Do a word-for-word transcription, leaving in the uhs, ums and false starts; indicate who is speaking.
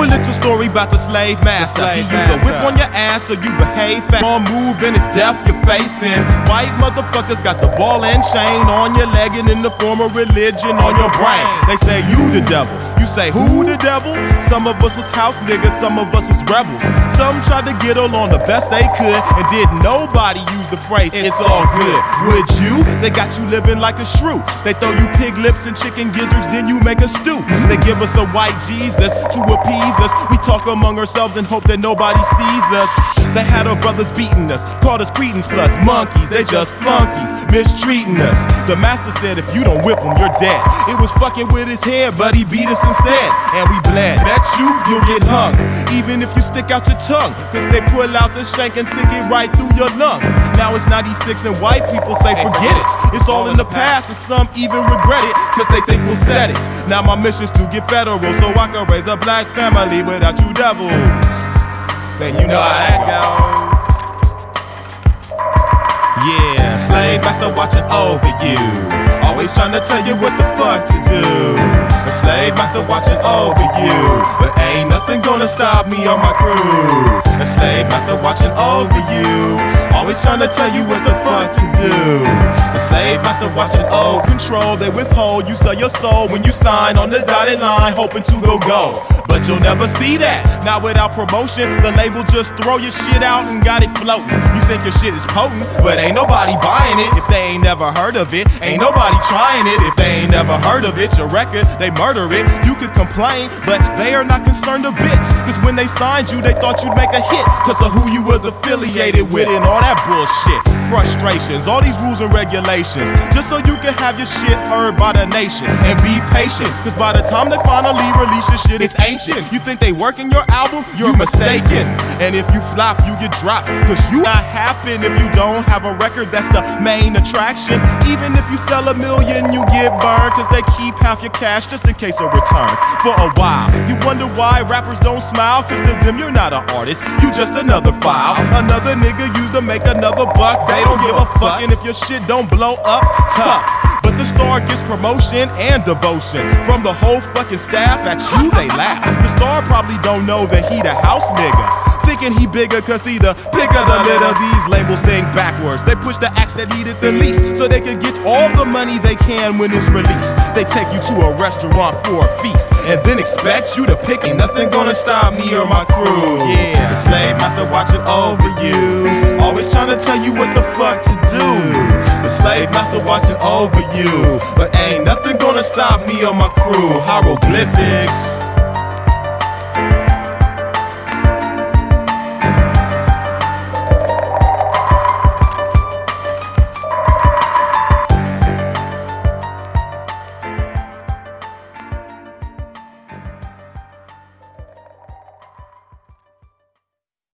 Speaker 1: a little story about the slave master.
Speaker 2: slave
Speaker 1: He use a whip
Speaker 2: master.
Speaker 1: on your ass so you behave fast. On move and it's death you're facing. White motherfuckers got the ball and chain on your leg and in the form of religion on your brain. They say you the devil. You say who the devil? Some of us was house niggas, some of us was rebels. Some tried to get along the best they could and did nobody use the phrase it's all good. Would you? They got you living like a shrew. They throw you pig lips and chicken gizzards, then you make a stew. They give us a white Jesus to appease us. We talk among ourselves and hope that nobody sees us. They had our brothers beating us, called us cretins plus monkeys. They just flunkies, mistreating us. The master said if you don't whip them, you're dead. It was fucking with his head, but he beat us instead. And we bled. Bet you, you'll get hung. Even if you stick out your tongue. Cause they pull out the shank and stick it right through your lung. Now it's ninety-six and white people say forget it. It's all in the past and some even regret it. Cause they think we'll set it. Now my mission's to get federal so I can raise a black family without you devils. And you know how that goes. Yeah, slave master watching over you. Always trying to tell you what the fuck to do. A slave master watching over you. But ain't nothing gonna stop me or my crew. A slave master watching over you. Always trying to tell you what the fuck to do. A slave master watching over control. They withhold, you sell your soul when you sign on the dotted line, hoping to go go. But you'll never see that. Not without promotion. The label just throw your shit out and got it floating. You think your shit is potent, but ain't nobody buying it if they ain't never heard of it. Ain't nobody trying it if they ain't never heard of it. Your record, they murder it. You could complain, but they are not concerned a bit. Cause when they signed you, they thought you'd make a hit. Cause of who you was affiliated with and all that bullshit. Frustrations, all these rules and regulations. Just so you can have your shit heard by the nation. And be patient, cause by the time they finally release your shit, it's ancient. You think they working your album? You're mistaken. And if you flop, you get dropped. Cause you not happen if you don't have a record that's the main attraction. Even if you sell a million, you get burned. Cause they keep half your cash just in case it returns. For a while, you wonder why rappers don't smile. Cause to them, you're not an artist, you just another file. Another nigga used to make another buck. They don't give a fuck. And if your shit don't blow up, tough. But the star gets promotion and devotion from the whole fucking staff. At you they laugh. The star probably don't know that he the house nigga, thinking he bigger cause he the pick of the litter. These labels think backwards. They push the acts that need it the least so they can get all the money they can when it's released. They take you to a restaurant for a feast and then expect you to pick. Ain't nothing gonna stop me or my crew. Yeah, the slave master watching over you, always trying to tell you what the fuck to do. The slave master watching over you, but ain't nothing gonna stop me or my crew. Hieroglyphics.